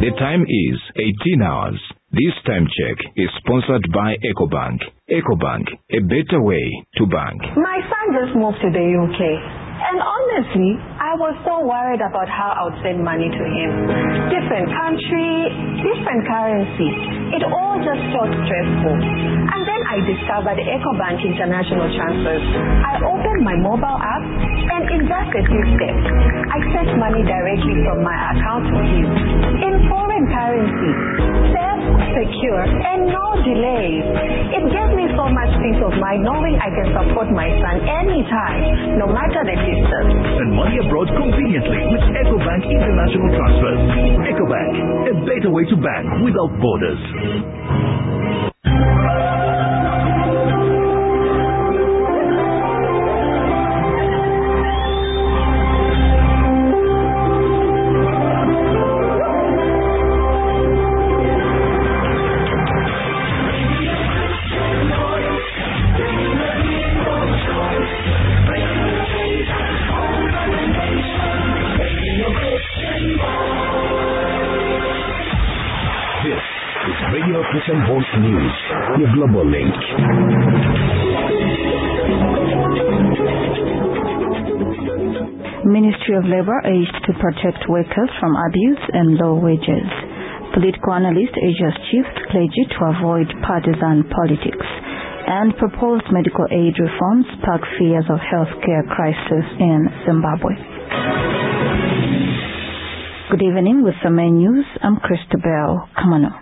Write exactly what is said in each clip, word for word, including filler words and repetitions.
The time is eighteen hours. This time check is sponsored by EcoBank. EcoBank, a better way to bank. My son just moved to the U K. And honestly, I was so worried about how I would send money to him. Different country, different currency. It all just felt stressful. And then I discovered EcoBank International Transfers. I opened my mobile app and in just a few steps, I sent money directly from my account to him. In foreign currency, safe, secure, and no delays. It gave me so much peace of mind knowing I can support my son anytime, no matter the distance. Send money abroad conveniently with EcoBank International Transfers. EcoBank, a better way to bank without borders. Radio Christian Voice News, your global link. Ministry of Labour urged to protect workers from abuse and low wages. Political analyst urges chief clergy to avoid partisan politics. And proposed medical aid reforms spark fears of healthcare crisis in Zimbabwe. Good evening with the main news. I'm Christabel Kamano.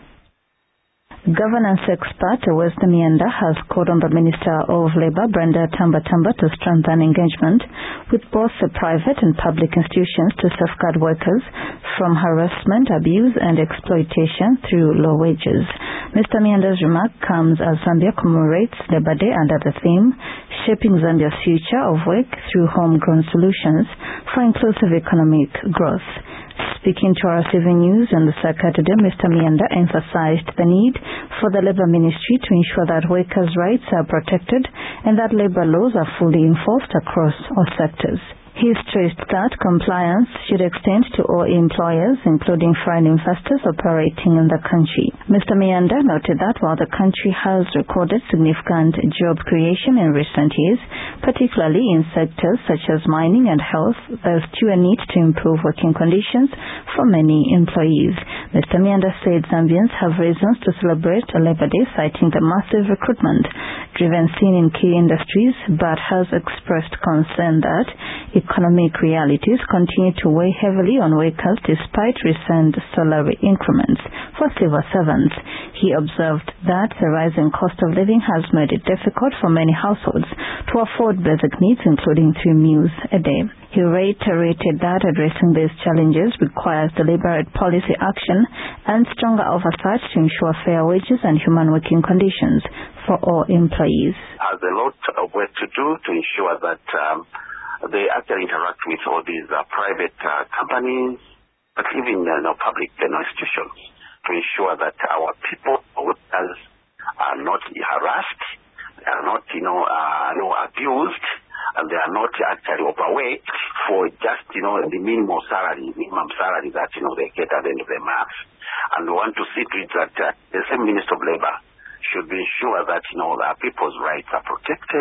Governance expert West Mienda has called on the Minister of Labour, Brenda Tamba-Tamba, to strengthen engagement with both the private and public institutions to safeguard workers from harassment, abuse and exploitation through low wages. Mister Mienda's remark comes as Zambia commemorates Labour Day under the theme, Shaping Zambia's Future of Work Through Homegrown Solutions for Inclusive Economic Growth. Speaking to our Seven News on the circuit today, Mister Mienda emphasized the need for the Labour Ministry to ensure that workers' rights are protected and that labour laws are fully enforced across all sectors. He stressed that compliance should extend to all employers, including foreign investors operating in the country. Mister Mienda noted that while the country has recorded significant job creation in recent years, particularly in sectors such as mining and health, there is still a need to improve working conditions for many employees. Mister Mienda said Zambians have reasons to celebrate Labour Day, citing the massive recruitment driven seen in key industries, but has expressed concern that economic realities continue to weigh heavily on workers despite recent salary increments for civil servants. He observed that the rising cost of living has made it difficult for many households to afford basic needs, including three meals a day. He reiterated that addressing these challenges requires deliberate policy action and stronger oversight to ensure fair wages and human working conditions for all employees. Has a lot of work to do to ensure that um, they actually interact with all these uh, private uh, companies, but even uh, no public uh, no institutions, to ensure that our people, workers, are not harassed, they are not, you know, uh, no abused, and they are not actually overweight for just, you know, the minimum salary, minimum salary that, you know, they get at the end of the month. And we want to see to it that uh, the same Minister of Labour should be sure that, you know, that people's rights are protected.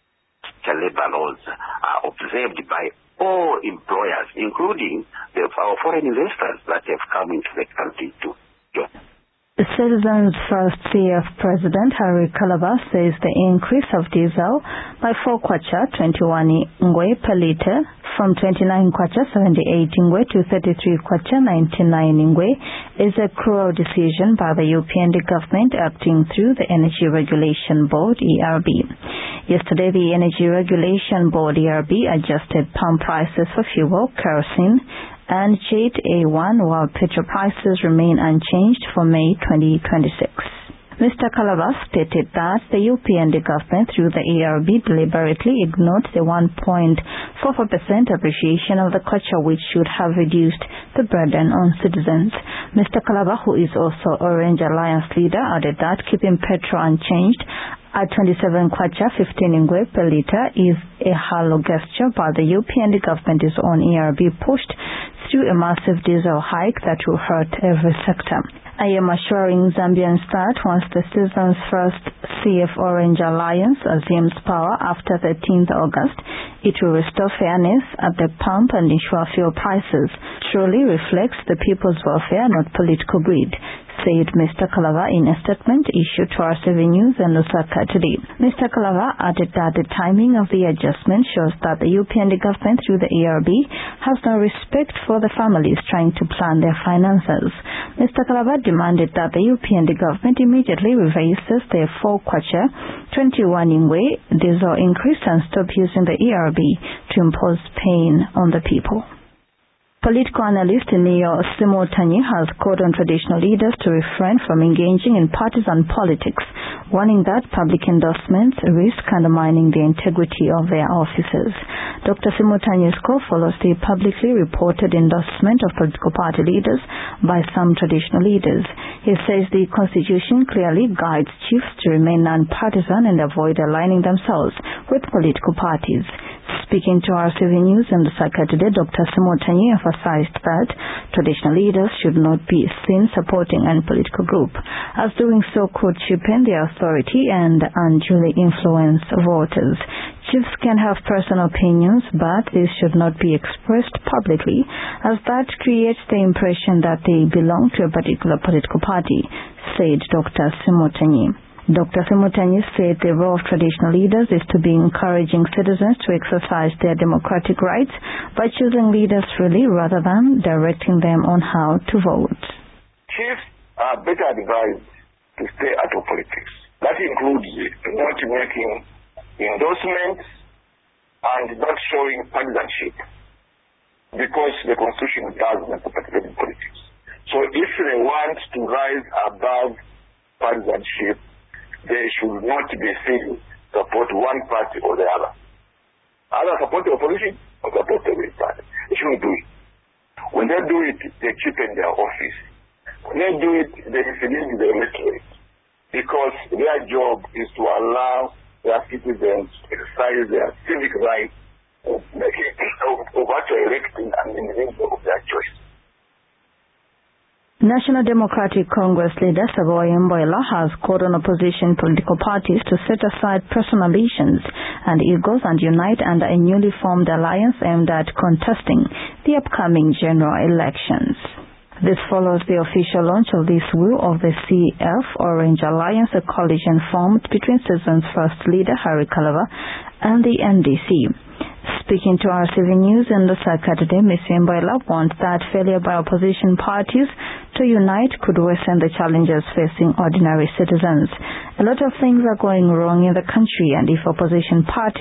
The labor laws are observed by all employers, including the, our foreign investors that have come into the country to join. The Citizens First C F President Harry Calabash says the increase of diesel by four kwacha twenty-one ngwe per litre from twenty-nine kwacha seventy-eight ngwe to thirty-three kwacha ninety-nine ngwe is a cruel decision by the U P N D government acting through the Energy Regulation Board E R B. Yesterday, the Energy Regulation Board E R B adjusted pump prices for fuel, kerosene, and Jet A one, while petrol prices remain unchanged for May twenty twenty-six. Mister Calabash stated that the U P N D government through the E R B deliberately ignored the one point four four percent appreciation of the kwacha, which should have reduced the burden on citizens. Mister Calabash, who is also Orange Alliance leader, added that keeping petrol unchanged at twenty-seven kwacha fifteen ngwe per litre is a hollow gesture, but the U P N D government is on E R B pushed pursue a massive diesel hike that will hurt every sector. I am assuring Zambians that once the Citizens First C F Orange Alliance assumes power after thirteenth August, it will restore fairness at the pump and ensure fuel prices truly reflects the people's welfare, not political greed, said Mister Kalava in a statement issued to R seven News and Lusaka today. Mister Kalava added that the timing of the adjustment shows that the U P N D government through the A R B has no respect for the families trying to plan their finances. Mister Kalava demanded that the U P N D government immediately reverses their four kwacha twenty-one Ingwe diesel increase and stop using the A R B to impose pain on the people. Political analyst Neo Simotanyi has called on traditional leaders to refrain from engaging in partisan politics, warning that public endorsements risk undermining the integrity of their offices. Doctor Simotanyi's call follows the publicly reported endorsement of political party leaders by some traditional leaders. He says the constitution clearly guides chiefs to remain non-partisan and avoid aligning themselves with political parties. Speaking to R seven News and Lusaka today, Doctor Simotanyi emphasized that traditional leaders should not be seen supporting any political group, as doing so could cheapen their authority and unduly influence voters. Chiefs can have personal opinions, but these should not be expressed publicly, as that creates the impression that they belong to a particular political party, said Doctor Simotanyi. Doctor Simotanyi said the role of traditional leaders is to be encouraging citizens to exercise their democratic rights by choosing leaders freely rather than directing them on how to vote. Chiefs are better advised to stay out of politics. That includes not making endorsements and not showing partisanship, because the Constitution does not participate in politics. So if they want to rise above partisanship, they should not be seen support one party or the other. Either support the opposition or support the winning party. They shouldn't do it. When they do it, they cheapen their office. When they do it, they mislead the electorate, because their job is to allow their citizens to exercise their civic rights of making of, of actually electing an individual of their choice. National Democratic Congress leader Sagoya Mboela has called on opposition political parties to set aside personal ambitions and egos and unite under a newly formed alliance aimed at contesting the upcoming general elections. This follows the official launch of this will of the C F Orange Alliance, a coalition formed between Citizens First leader Harry Kalava and the N D C. Speaking to R seven News in Lusaka today, Mister Mboela wants that failure by opposition parties to unite could worsen the challenges facing ordinary citizens. A lot of things are going wrong in the country, and if opposition parties